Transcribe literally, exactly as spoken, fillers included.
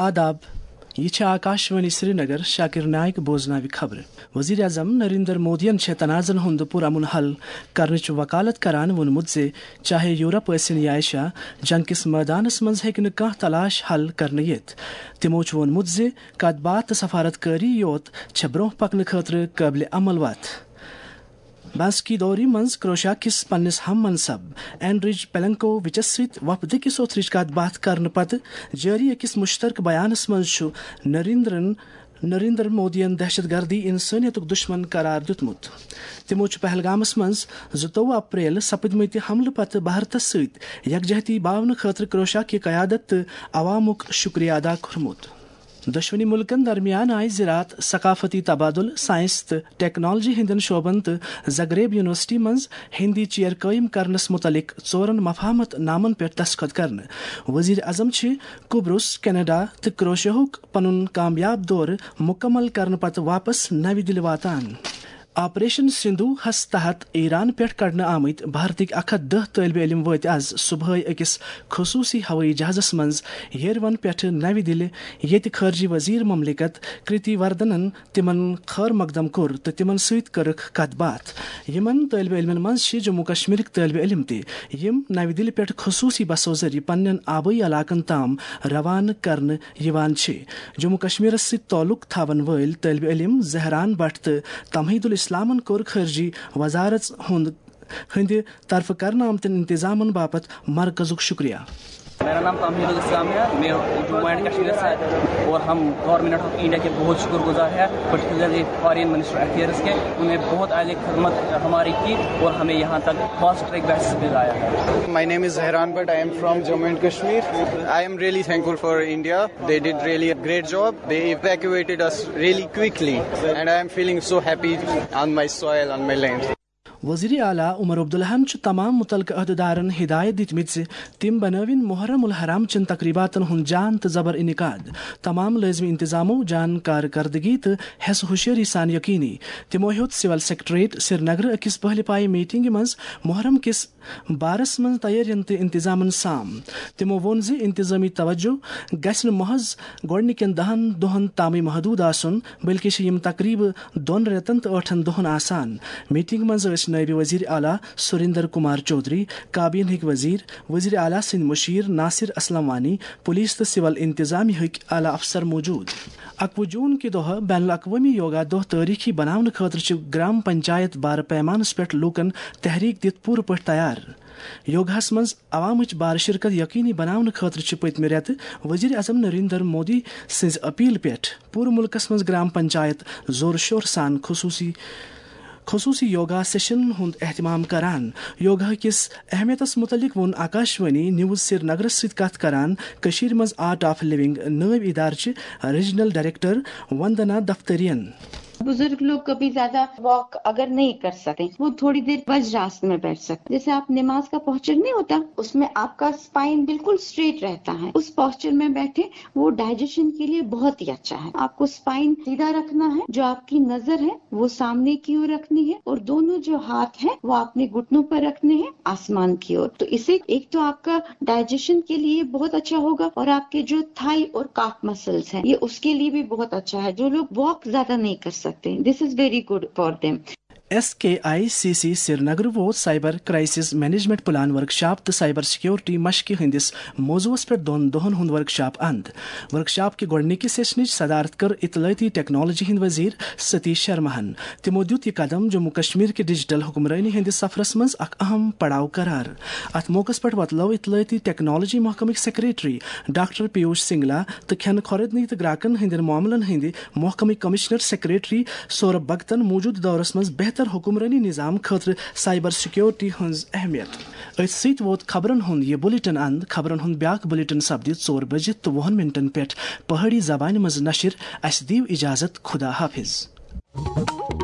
آداب، یہ آکاشوانی سری نگر شاکر نائک بوزناوی خبر. وزیر اعظم نریندر مودین تنازن ہند پرامن حل کرنچ وکالت کران وونمت زِ چاہے یورپ ٲسِن یا ایشیا، جنگ کس میدانس منز ہیکہِ نہٕ کانٛہہ تلاش حل کرنہٕ یِتھ. تمو چھُ وونمت زِ کتھ باتھ تہٕ سفارت کٲری یوت چھےٚ برونٛہہ پکنہٕ خٲطرٕ قٲبلِ عمل وتھ. بانسکی دوری منز کروشیا کس پننس ہم منصب اینڈریج پیلنکو وچس ست وفد کس اوترچ کت بات کرنے پتہ جاری اکس مشترکہ بیانس مز نریندرن نریندر مودین دہشت گردی انسانیت دشمن قرار دیتمت. تمو پہلگامس مز زٕتووُہ اپریل سپدمت حملہ پتہ بھارتس ست یکجہتی باونہ خاطر کروشیا کی قیادت تو عوامک شکریہ ادا کورمت. دشونی ملکن درمیان آئی زراعت، ثقافتی تبادل، سائنس تو ٹیکنالوجی ہندین شعبن تو زگریب یونیورسٹی منز ہندی چیر قائم کرنس متعلق ژورن مفاہمت نامن پہ دستخط کرنے. وزیر اعظم قبرص، کینیڈا تو کروشیاہک پنن کامیاب دور مکمل کرنے پتہ واپس نو دل واتان. آپریشن سندھو ہس تحت ایران پہ کڑنے آمت بھارتک اکھ ہتھ دہ طالب علم وت آز صبح اکس خصوصی ہوئی جہازس مز یروان پہ نو دل، یت خارجی وزیر مملکت کرتی وردنن تمن خیر مقدم کور تو تمن ست کرکھ کت بات. یمن طالب علمن مز جموں کشمیرک طالب علم تہ یم نو دل پہ خصوصی بسو ذریعہ پنن آبائی علاقن تام روانہ کرنے یوان چھ. جموں کشمیرس ست تعلق تھاون ول طالب علم زہران بٹ تو تمہید اسلامن کور خارجی وزارت ہند طرف کرنے آمتن انتظامن باپت مرکزک شکریہ. میرا نام تمہید الاسلام ہے، میں جموں اینڈ کشمیر سے ہے اور ہم گورنمنٹ آف انڈیا کے بہت شکر گزار ہیں، پرٹیکولرلی فارین منسٹر افیئرس کے. انہوں نے بہت اعلی خدمت ہماری کی اور ہمیں یہاں تک فاسٹ ٹریک بیسس پہ لایا ہے. My name is Zahran Bhatt. I am from Jammu and Kashmir. I am really thankful for India. They did really a great job. They evacuated us really quickly and I am feeling so happy on my soil, on my land. وزیر اعلیٰ عمر عبدالحن تمام متعلقہ عہدیدارن ہدایت دتمت تم بنوین محرم الحرام چن تقریبات ہند جان تو زبر انعقاد، تمام لازمی انتظاموں جان کارکردگی تو حس ہوشیاری سان یقینی. تمو ہیوت سول سیکٹریٹ سری نگر اکس پہلے پائے میٹنگ مز محرم کس بارس من تیارین تو انتظامن سام. تمو وون زِ انتظامی توجہ گژھِ نہٕ محض گۄڈنِکٮ۪ن دہن دۄہن تامٕے محدود آسُن بلکہ چھِ یِم تقریب دۄن رٮ۪تن تہٕ ٲٹھن دۄہن آسان. میٹنگ منٛز ٲسۍ نائب وزیر اعلیٰ سریندر کمار چودھری، کابینہ ہک وزیر، وزیر اعلیٰ سند مشیر ناصر اسلم وانی، پولیس تو سول انتظامیہ ہک اعلیٰ افسر موجود. اکوہ جون کہ دہ بین الاقوامی یوگا دہ تاریخی بنانے خاطر گرام پنچایت بار پیمانس پہ لوکن تحریک دت پور پہ تیار. یوگاہس مز عوامچ بار شرکت یقینی بنانے خاطر پتمہ رٮ۪تہٕ وزیر اعظم نریندر مودی سز اپیل پہ پور ملکس مز گرام پنچایت زور شور سان خصوصی خصوصی یوگا سیشن ہند اہتمام کران. یوگا کس اہمیتس متعلق ون آکاشوانی نیوز سری نگر ست کت کران کشیر مز آرٹ آف لیونگ نائب ادارچ ریجنل ڈائریکٹر وندنا دفترین. بزرگ لوگ کبھی زیادہ واک اگر نہیں کر سکتے وہ تھوڑی دیر وج راست میں بیٹھ سکتے. جیسے آپ نماز کا پوسچر نہیں ہوتا، اس میں آپ کا اسپائن بالکل اسٹریٹ رہتا ہے، اس پوسچر میں بیٹھے وہ ڈائجیشن کے لیے بہت ہی اچھا ہے. آپ کو اسپائن سیدھا رکھنا ہے، جو آپ کی نظر ہے وہ سامنے کی اور رکھنی ہے اور دونوں جو ہاتھ ہیں وہ اپنے گھٹنوں پر رکھنے ہیں آسمان کی اور. تو اسے ایک تو آپ کا ڈائجیشن کے لیے بہت اچھا ہوگا اور آپ کے جو تھائی اور کاف مسلس ہیں یہ اس کے لیے بھی بہت اچھا ہے. جو لوگ واک زیادہ نہیں کر سکتے، this is very good for them. S K I C C Srinagar ووت cyber crisis management plan workshop تو سائبر سیکورٹی مشق ہندس موضوعس پہ دون دہن ہند ورکشاپ اند. ورکشاپ کے گۄڈنِکہِ سیشنٕچ صدارت کر اطلاعاتی ٹیکنالوجی ہند وزیر ستیش شرماہن. تمو دیت یہ قدم جموں کشمیر کے ڈیجیٹل حکمرانی ہندس سفرس مز اخ اہم پڑاؤ قرار. ات موقع پہ وتلو اطلاعاتی ٹیکنالوجی محکمک سیکریٹری ڈاکٹر پیوش سنگلا تو کھین خوردنی تو گراکن ہندین معاملن ہند محکمک کمشنر سیکریٹری سورب بھگتن موجود دورس مز بہتر حکمرانی نظام خاطر سائبر سیکورٹی ہز اہمیت. ات ست ووت خبرن ہند یہ بلیٹن اند. خبرن ہند بیاکھ بلیٹن سپدت ژور بجے تو وہن منٹن پہ پہاڑی زبان مز نشر. اس دیو اجازت، خدا حافظ.